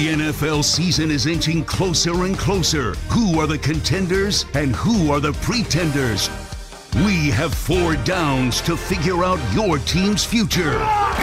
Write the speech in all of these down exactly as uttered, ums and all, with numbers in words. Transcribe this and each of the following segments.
The N F L season is inching closer and closer. Who are the contenders and who are the pretenders? We have four downs to figure out your team's future.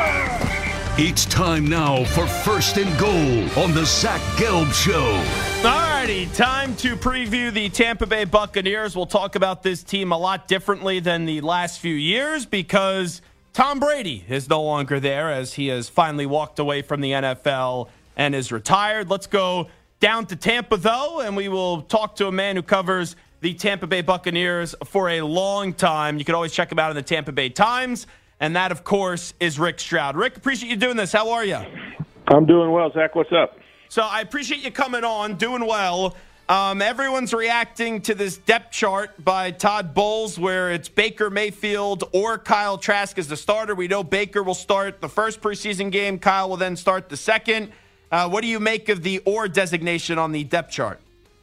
It's time now for First and Goal on the Zach Gelb Show. Alrighty, time to preview the Tampa Bay Buccaneers. We'll talk about this team a lot differently than the last few years because Tom Brady is no longer there as he has finally walked away from the N F L and is retired. Let's go down to Tampa, though, and we will talk to a man who covers the Tampa Bay Buccaneers for a long time. You can always check him out in the Tampa Bay Times, and that, of course, is Rick Stroud. Rick, appreciate you doing this. How are you? I'm doing well, Zach. What's up? So I appreciate you coming on, doing well. Um, everyone's reacting to this depth chart by Todd Bowles where it's Baker Mayfield or Kyle Trask as the starter. We know Baker will start the first preseason game. Kyle will then start the second. Uh, what do you make of the or designation on the depth chart?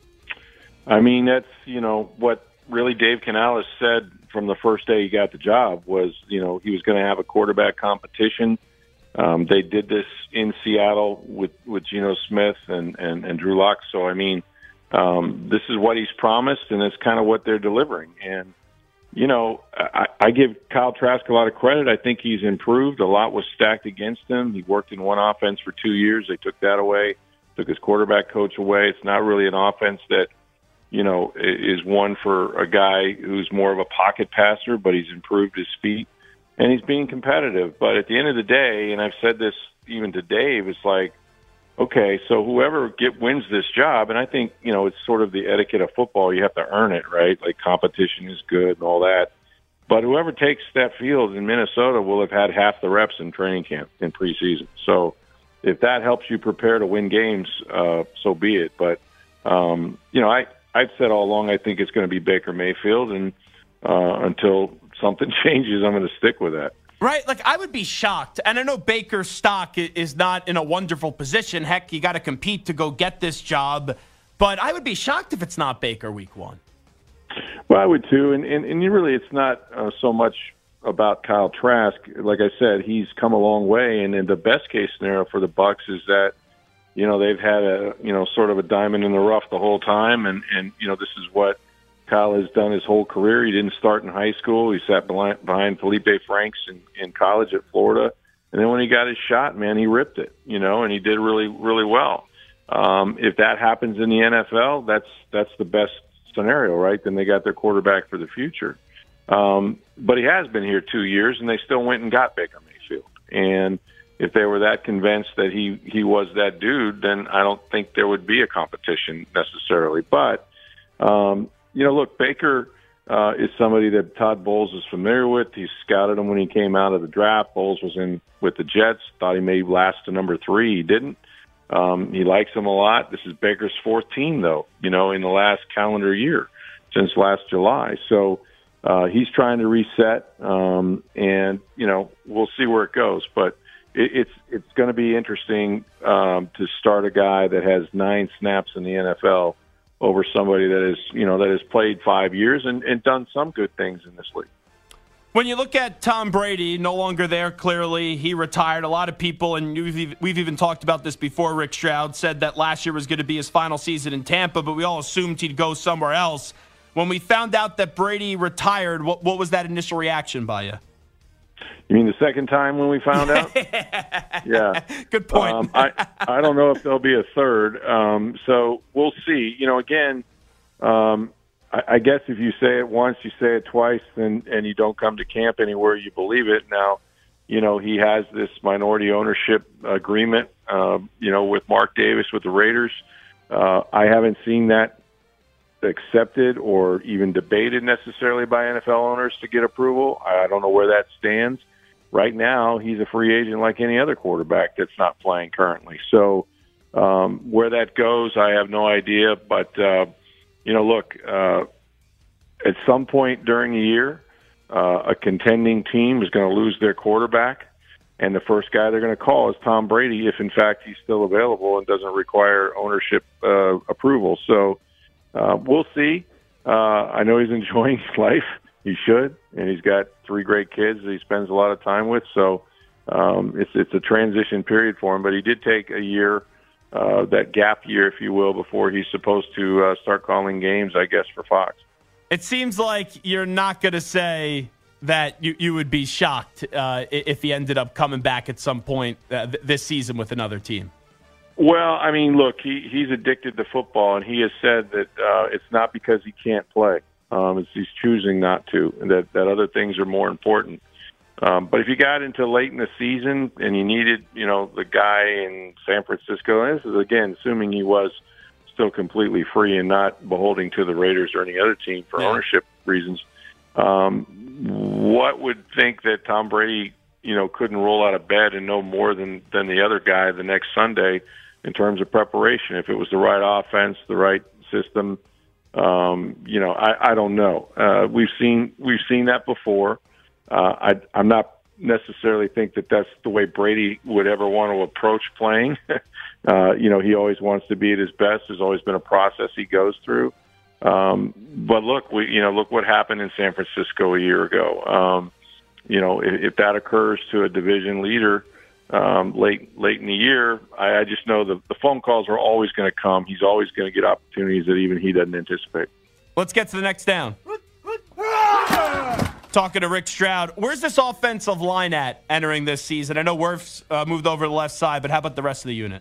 I mean, that's, you know, what really Dave Canales said from the first day he got the job was, you know, he was going to have a quarterback competition. Um, they did this in Seattle with, with Geno Smith and, and, and Drew Lock. So, I mean, um, this is what he's promised, and it's kind of what they're delivering. And, you know, I, I give Kyle Trask a lot of credit. I think he's improved. A lot was stacked against him. He worked in one offense for two years. They took that away, took his quarterback coach away. It's not really an offense that, you know, is one for a guy who's more of a pocket passer, but he's improved his feet, and he's being competitive. But at the end of the day, and I've said this even to Dave, it's like, okay, so whoever get wins this job, and I think, you know, it's sort of the etiquette of football. You have to earn it, right? Like competition is good and all that. But whoever takes that field in Minnesota will have had half the reps in training camp in preseason. So if that helps you prepare to win games, uh, so be it. But, um, you know, I, I've said all along I think it's going to be Baker Mayfield, and uh, until something changes, I'm going to stick with that. Right, like I would be shocked, and I know Baker's stock is not in a wonderful position. Heck, you got to compete to go get this job, but I would be shocked if it's not Baker week one. Well, I would too, and and, and really, it's not uh, so much about Kyle Trask. Like I said, he's come a long way, and in the best case scenario for the Bucs is that, you know, they've had a, you know, sort of a diamond in the rough the whole time, and and you know, this is what Kyle has done his whole career. He didn't start in high school. He sat behind Felipe Franks in, in college at Florida. And then when he got his shot, man, he ripped it, you know, and he did really, really well. Um, if that happens in the N F L, that's that's the best scenario, right? Then they got their quarterback for the future. Um, but he has been here two years, and they still went and got Baker Mayfield. And if they were that convinced that he, he was that dude, then I don't think there would be a competition necessarily. But, um, you know, look, Baker uh, is somebody that Todd Bowles is familiar with. He scouted him when he came out of the draft. Bowles was in with the Jets, thought he may last to number three. He didn't. Um, he likes him a lot. This is Baker's fourth team, though, you know, in the last calendar year since last July. So uh, he's trying to reset, um, and, you know, we'll see where it goes. But it, it's it's going to be interesting um, to start a guy that has nine snaps in the N F L over somebody that is, you know, that has played five years and, and done some good things in this league. When you look at Tom Brady, no longer there, clearly, he retired. A lot of people, and we've, we've even talked about this before, Rick Stroud said that last year was going to be his final season in Tampa, but we all assumed he'd go somewhere else. When we found out that Brady retired, what, what was that initial reaction by you? You mean the second time when we found out? Yeah. Good point. um, I, I don't know if there'll be a third. Um, so we'll see. You know, again, um, I, I guess if you say it once, you say it twice, and, and you don't come to camp anywhere, you believe it. Now, you know, he has this minority ownership agreement, uh, you know, with Mark Davis with the Raiders. Uh, I haven't seen that accepted or even debated necessarily by N F L owners to get approval. I don't know where that stands. Right now, he's a free agent like any other quarterback that's not playing currently. So um, where that goes, I have no idea. But, uh, you know, look, uh, at some point during the year, uh, a contending team is going to lose their quarterback, and the first guy they're going to call is Tom Brady if, in fact, he's still available and doesn't require ownership uh, approval. So uh, we'll see. Uh, I know he's enjoying his life. He should, and he's got three great kids that he spends a lot of time with. So um, it's it's a transition period for him. But he did take a year uh, that gap year, if you will, before he's supposed to uh, start calling games, I guess, for Fox. It seems like you're not going to say that you, you would be shocked uh, if he ended up coming back at some point uh, th- this season with another team. Well, I mean, look, he, he's addicted to football, and he has said that uh, it's not because he can't play. Um, it's he's choosing not to, and that, that other things are more important. Um, but if you got into late in the season and you needed, you know, the guy in San Francisco, and this is, again, assuming he was still completely free and not beholding to the Raiders or any other team for yeah. ownership reasons, um, what would think that Tom Brady, you know, couldn't roll out of bed and know more than, than the other guy the next Sunday in terms of preparation? If it was the right offense, the right system, um, you know, I, I don't know. Uh, we've seen we've seen that before. Uh, I, I'm not necessarily think that that's the way Brady would ever want to approach playing. uh, you know, he always wants to be at his best. There's always been a process he goes through. Um, but look, we, you know, look what happened in San Francisco a year ago. Um, you know, if, if that occurs to a division leader um, late late in the year, I, I just know the, the phone calls are always going to come. He's always going to get opportunities that even he doesn't anticipate. Let's get to the next down. Talking to Rick Stroud, where's this offensive line at entering this season? I know Wirf's uh, moved over to the left side, but how about the rest of the unit?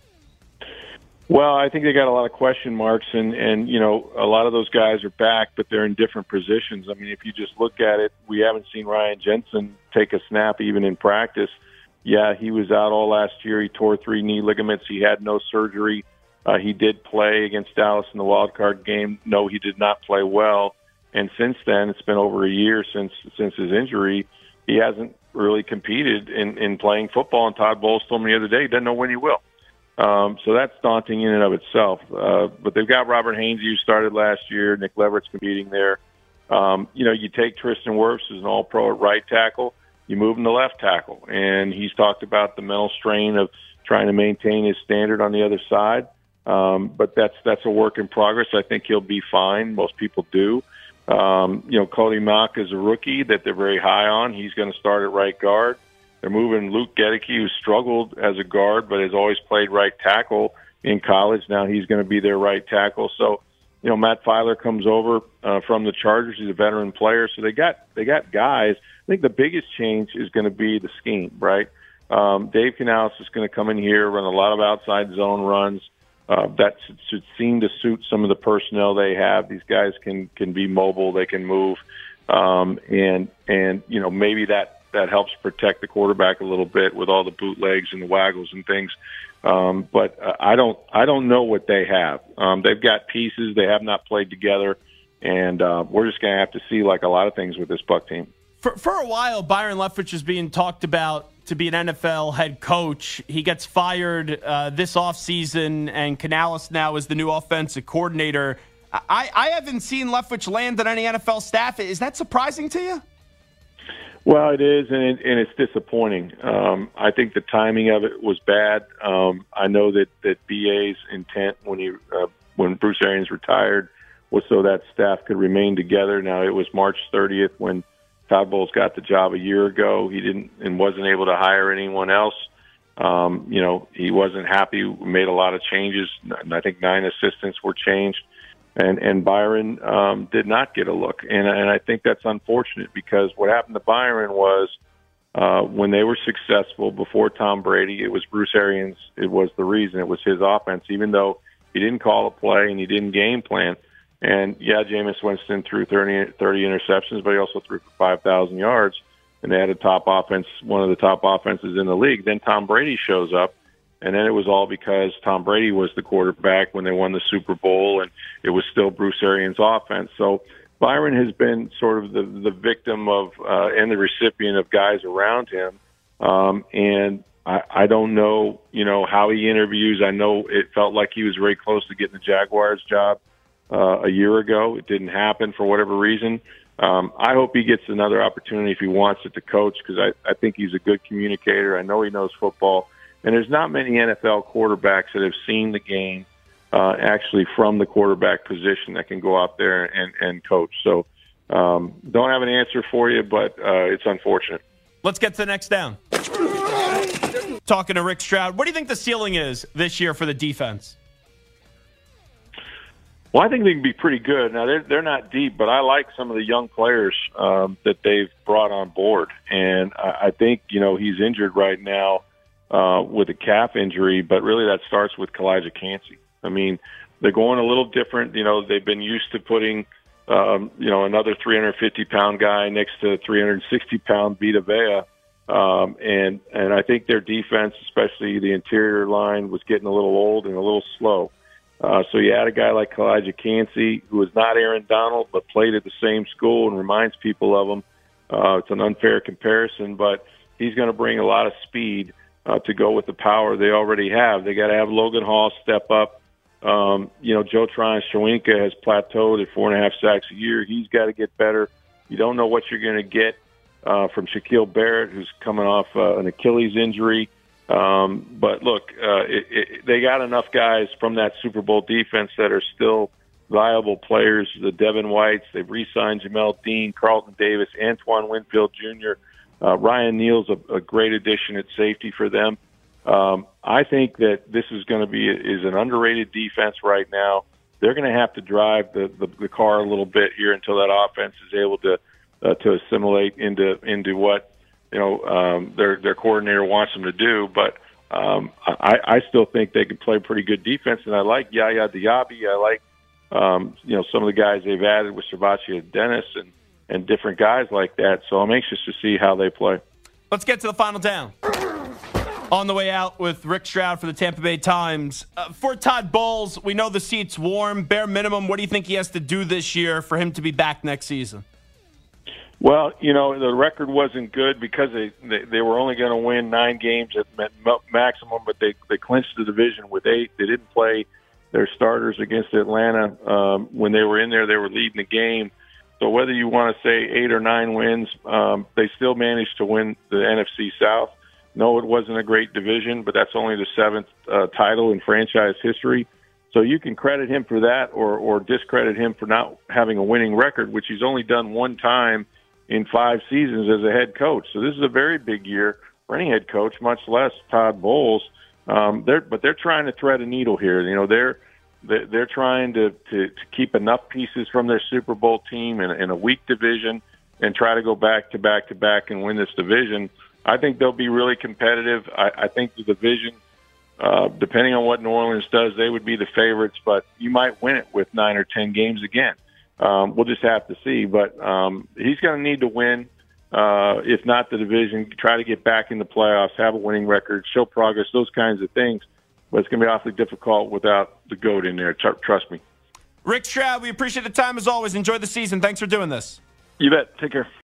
Well, I think they got a lot of question marks, and, and you know, a lot of those guys are back, but they're in different positions. I mean, if you just look at it, we haven't seen Ryan Jensen take a snap even in practice. Yeah, he was out all last year. He tore three knee ligaments. He had no surgery. Uh, he did play against Dallas in the wild card game. No, he did not play well. And since then, it's been over a year since since his injury. He hasn't really competed in, in playing football. And Todd Bowles told me the other day he doesn't know when he will. Um, so that's daunting in and of itself. Uh, but they've got Robert Hainsey, who started last year. Nick Leverett's competing there. Um, you know, you take Tristan Wirfs as an all-pro at right tackle. You move him to left tackle. And he's talked about the mental strain of trying to maintain his standard on the other side. Um, but that's that's a work in progress. I think he'll be fine. Most people do. Um, you know, Cody Mack is a rookie that they're very high on. He's going to start at right guard. They're moving Luke Gedeke, who struggled as a guard but has always played right tackle in college. Now he's going to be their right tackle. So, you know, Matt Filer comes over uh, from the Chargers. He's a veteran player. So they got they got guys. I think the biggest change is going to be the scheme, right? Um, Dave Canales is going to come in here, run a lot of outside zone runs. Uh, that should, should seem to suit some of the personnel they have. These guys can can be mobile. They can move. Um, and, and you know, maybe that that helps protect the quarterback a little bit with all the bootlegs and the waggles and things. Um, but uh, I don't, I don't know what they have. Um, they've got pieces. They have not played together, and uh, we're just going to have to see, like a lot of things with this Buck team. For for a while, Byron Leftwich is being talked about to be an N F L head coach. He gets fired uh, this offseason, and Canales now is the new offensive coordinator. I, I haven't seen Leftwich land on any N F L staff. Is that surprising to you? Well, it is, and, it, and it's disappointing. Um, I think the timing of it was bad. Um, I know that, that B A's intent when he uh, when Bruce Arians retired was so that staff could remain together. Now, it was March thirtieth when Todd Bowles got the job a year ago. He didn't and wasn't able to hire anyone else. Um, you know, he wasn't happy. Made a lot of changes. I think nine assistants were changed. And and Byron um, did not get a look, and and I think that's unfortunate because what happened to Byron was uh, when they were successful before Tom Brady, it was Bruce Arians. It was the reason. It was his offense, even though he didn't call a play and he didn't game plan. And yeah, Jameis Winston threw thirty, thirty interceptions, but he also threw for five thousand yards, and they had a top offense, one of the top offenses in the league. Then Tom Brady shows up. And then it was all because Tom Brady was the quarterback when they won the Super Bowl, and it was still Bruce Arians' offense. So Byron has been sort of the, the victim of uh, and the recipient of guys around him. Um, and I, I don't know, you know, how he interviews. I know it felt like he was very close to getting the Jaguars job uh, a year ago. It didn't happen for whatever reason. Um, I hope he gets another opportunity if he wants it to coach because I, I think he's a good communicator. I know he knows football. And there's not many N F L quarterbacks that have seen the game uh, actually from the quarterback position that can go out there and, and coach. So um, don't have an answer for you, but uh, it's unfortunate. Let's get to the next down. talking to Rick Stroud. What do you think the ceiling is this year for the defense? Well, I think they can be pretty good. Now, they're, they're not deep, but I like some of the young players um, that they've brought on board. And I, I think, you know, he's injured right now uh, with a calf injury, but really that starts with Kalijah Kancey. I mean, they're going a little different. You know, they've been used to putting, um, you know, another three hundred fifty pound guy next to three hundred sixty pound Vita Vea. Um, and, and I think their defense, especially the interior line, was getting a little old and a little slow. Uh, so you add a guy like Kalijah Kancey, who is not Aaron Donald, but played at the same school and reminds people of him. Uh, it's an unfair comparison, but he's going to bring a lot of speed uh, to go with the power they already have. They got to have Logan Hall step up. Um, you know, Joe Tryon-Shoyinka has plateaued at four and a half sacks a year. He's got to get better. You don't know what you're going to get uh, from Shaquille Barrett, who's coming off uh, an Achilles injury. Um, but look, uh, it, it, they got enough guys from that Super Bowl defense that are still viable players. The Devin Whites, they've re-signed Jamel Dean, Carlton Davis, Antoine Winfield Junior Uh, Ryan Neal's a, a great addition at safety for them. Um, I think that this is going to be is an underrated defense right now. They're going to have to drive the, the, the car a little bit here until that offense is able to uh, to assimilate into into what you know um, their their coordinator wants them to do. But um, I, I still think they can play pretty good defense, and I like Yaya Diaby. I like um, you know some of the guys they've added with Servatia Dennis and and different guys like that. So I'm anxious to see how they play. Let's get to the final down. On the way out with Rick Stroud for the Tampa Bay Times. Uh, for Todd Bowles, we know the seat's warm. Bare minimum, what do you think he has to do this year for him to be back next season? Well, you know, the record wasn't good because they, they, they were only going to win nine games at maximum, but they, they clinched the division with eight. They didn't play their starters against Atlanta. Um, when they were in there, they were leading the game. So whether you want to say eight or nine wins, um, they still managed to win the N F C South. No, it wasn't a great division, but that's only the seventh uh, title in franchise history. So you can credit him for that or, or discredit him for not having a winning record, which he's only done one time in five seasons as a head coach. So this is a very big year for any head coach, much less Todd Bowles. Um, they're, but they're trying to thread a needle here. You know, they're they're, they're trying to, to, to keep enough pieces from their Super Bowl team in, in a weak division and try to go back to back to back and win this division. I think they'll be really competitive. I, I think the division, uh, depending on what New Orleans does, they would be the favorites, but you might win it with nine or ten games again. Um, we'll just have to see. But um, he's going to need to win, uh, if not the division, try to get back in the playoffs, have a winning record, show progress, those kinds of things. But it's going to be awfully difficult without the GOAT in there. Tr- trust me. Rick Stroud, we appreciate the time as always. Enjoy the season. Thanks for doing this. You bet. Take care.